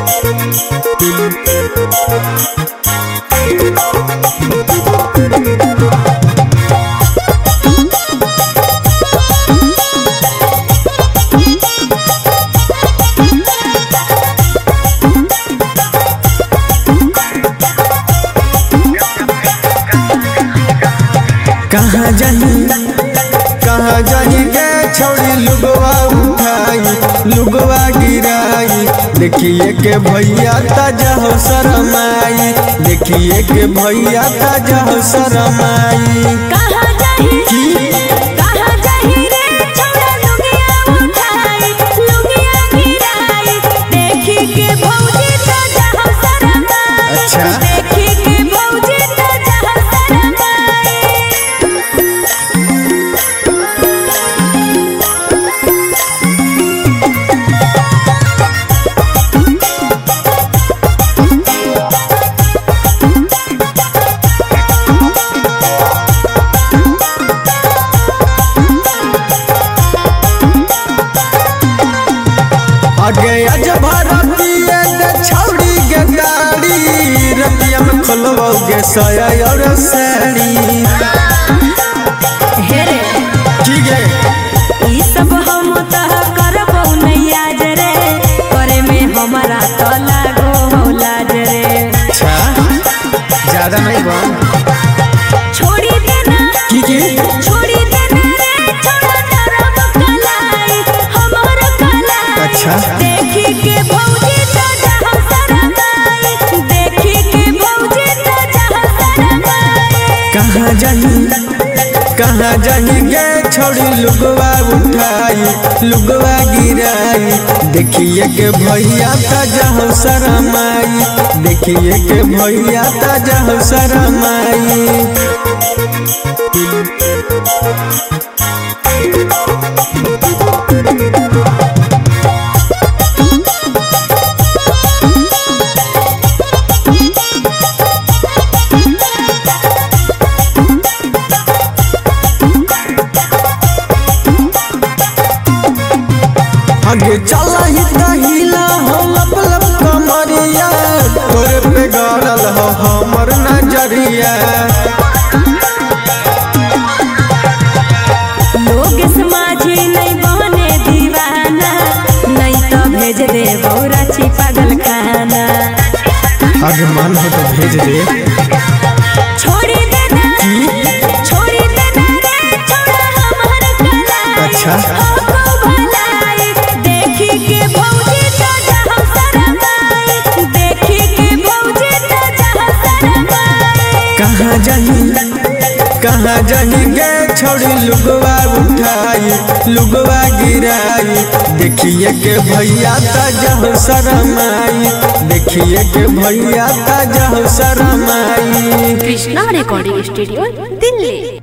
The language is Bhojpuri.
कहाँ जाही गे छोड़ी लुगवा उठाई लुगवा गिराई। देखिए के भैया ताजा हो शरमाई, देखिए के भैया ताजा हो शरमाई। कहाँ जाही रे छोड़ा लुगिया उठाई लुगिया गिराई। देखी के भौजी ताजा हो शरमाई। अच्छा देखी के भौजी ताजा हो शरमाई। आगे आज भारतीय छौड़ी के गाड़ी रतिया में खोलवाओगे साया और साड़ी। हे रे की गे ई सब हम तह करबो नैया रे करे में हमारा तो लागो होला रे। अच्छा ज्यादा नहीं बा छोड़ी देना की छोड़ी देना रे छोड़ा तरफ कलाई हमर कलाई। अच्छा देखी के भौजी ताजा हो शरमाई। देखी के भौजी ताजा हो शरमाई। कहाँ जाही गे छोड़ी लुगवा उठाई लुगवा गिराई। देखिए के भैया ताजा हो शरमाई, देखिए के भैया ताजा हो शरमाई। आगे चला ही दहिला हो लप लप कमरिया तोरे पे गड़ल हो हमर नजरिया। लोग समाजी नहीं बने दीवाना नहीं तो भेज दे बौराची पागल खाना। आगे मन हो तो भेज दे। छोड़ी देना छोड़ी देना रे छोड़ा हमार कलाई। अच्छा हो भलाई देखी के भौजी ताजा हो शरमाई। देखी के भौजी ताजा हो शरमाई। कहाँ जाही गे छोड़ी लुगवा उठाई लुगवा गिराई। देखिए के भैया ताजा हो शरमाई, देखिए के भैया ताजा हो शरमाई। Krishna recording studio Delhi.